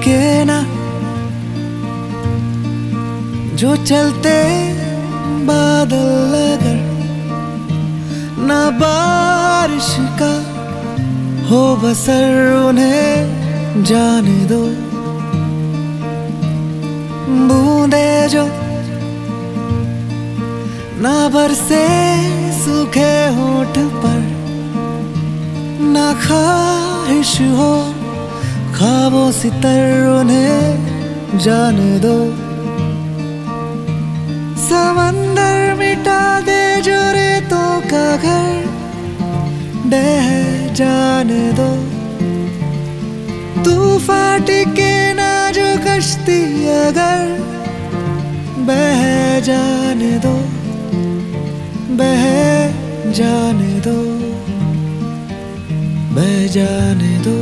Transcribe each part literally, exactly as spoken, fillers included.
के ना जो चलते बादल अगर ना बारिश का हो बसर उन्हें जाने दो। बूंदे जो ना बरसे सूखे होंठ पर, ना ख्वाहिश हो ख्वाबों सितर उन्हें जाने दो। समंदर मिटा दे जो रेतों का घर, बह जाने दो। तूफान टिके ना जो कश्ती अगर, बह जाने दो, बह जाने दो, बह जाने दो।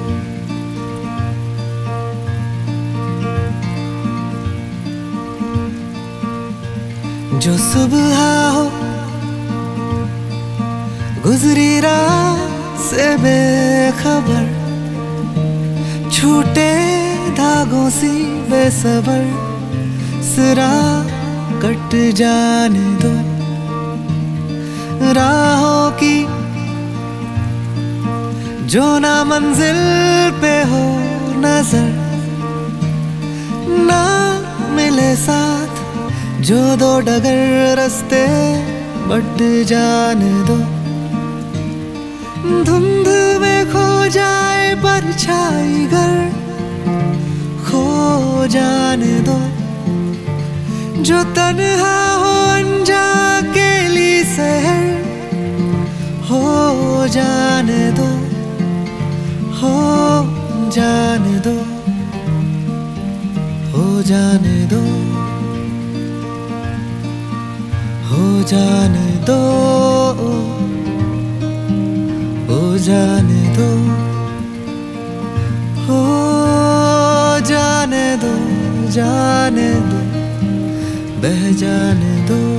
जो सुबह हो गुजरी रात से बेखबर, छूटे धागों सी बेसबर, सिरा कट जाने दो। राहों की जो ना मंजिल पे हो नजर, ना मिले साथ जो दो डगर रास्ते बट जाने दो। धुंध में खो जाए परछाई घर, खो जाने दो। जो तन्हा हो अनजा अकेली शहर, हो जाने दो, हो जाने दो, हो जाने दो, हो जाने दो, हो जाने दो, हो जाने दो, जाने दो, बह जाने दो।